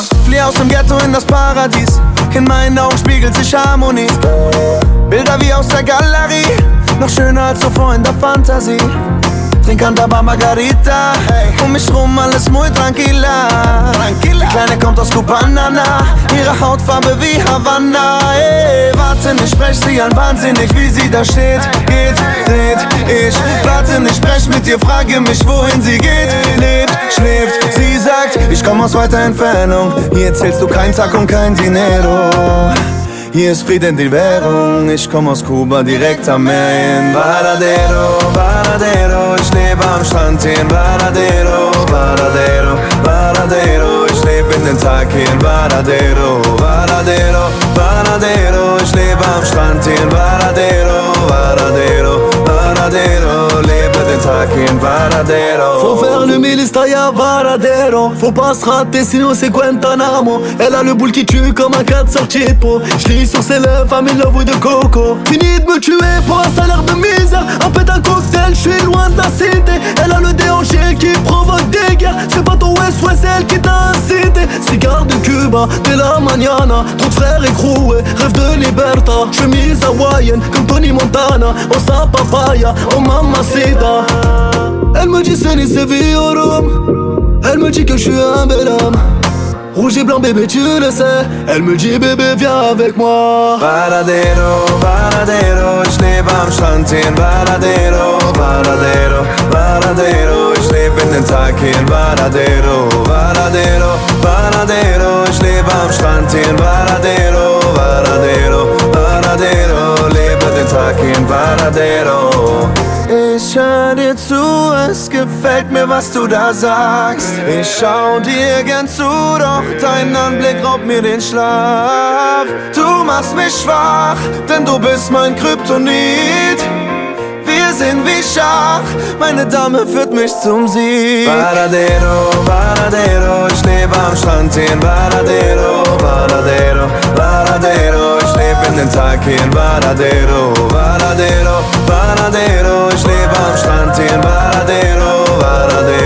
Flieh aus dem Ghetto in das Paradies, in meinen Augen spiegelt sich Harmonie. Bilder wie aus der Galerie, noch schöner als zuvor in der Fantasie. Trink Cantaba Margarita, um mich rum alles muy tranquila. Die Kleine kommt aus Cubanana, ihre Hautfarbe wie Havanna. Warte nicht, sprech sie an, wahnsinnig wie sie da steht. Geht, dreht, ich warte nicht, sprech mit ihr, frage mich wohin sie geht. Lebt, schläft, sie sagt, ich komm aus weiter Entfernung. Hier zählst du kein Tag und kein Dinero. Hier ist Frieden die Währung, ich komm aus Kuba direkt am Meer in Varadero, Varadero, ich lebe am Strand hier in Varadero, Varadero, Varadero, ich lebe in den Tag hier in Varadero, Varadero, Varadero, ich lebe am Strand hier in Varadero, Varadero, Varadero, lebe den Tag hier in Varadero. Faut faire le mille, à Varadero. Faut pas se rater, sinon c'est Guantanamo. Elle a le boule qui tue comme un 4 sorti de peau. J'lis sur ses lèvres, I'm in love with the coco. Fini de me tuer pour un salaire de misère. Un peu d'un cocktail, j'suis loin de la cité. Elle a le déhanché qui provoque des guerres. C'est pas ton West, ouais, c'est elle qui t'a incité. Cigare de Cuba, de la mañana. Trop de frères écroués, rêve de liberta. Chemise hawaïenne comme Tony Montana. Oh sa papaya, oh mamacita. Elle me dit c'est Séville au rhum. Elle me dit que je suis un bel homme. Rouge et blanc bébé tu le sais. Elle me dit bébé viens avec moi. Varadero, Varadero, ich lebe am Strand hier in Varadero, Varadero, Varadero, ich lebe in den Tag hier in Varadero, Varadero, Varadero, ich lebe am Strand hier in Varadero, Varadero, Varadero, lebe den Tag hier in Varadero. Ich hör dir zu, es gefällt mir, was du da sagst. Ich schau dir gern zu, doch dein Anblick raubt mir den Schlaf. Du machst mich schwach, denn du bist mein Kryptonit. Wir sind wie Schach, meine Dame führt mich zum Sieg. Varadero, Varadero, ich lebe am Strand hier in Varadero, Varadero, Varadero, ich lebe in den Tag hier in Varadero, Varadero, Varadero, ich lebe am Strand hier in Varadero, Varadero.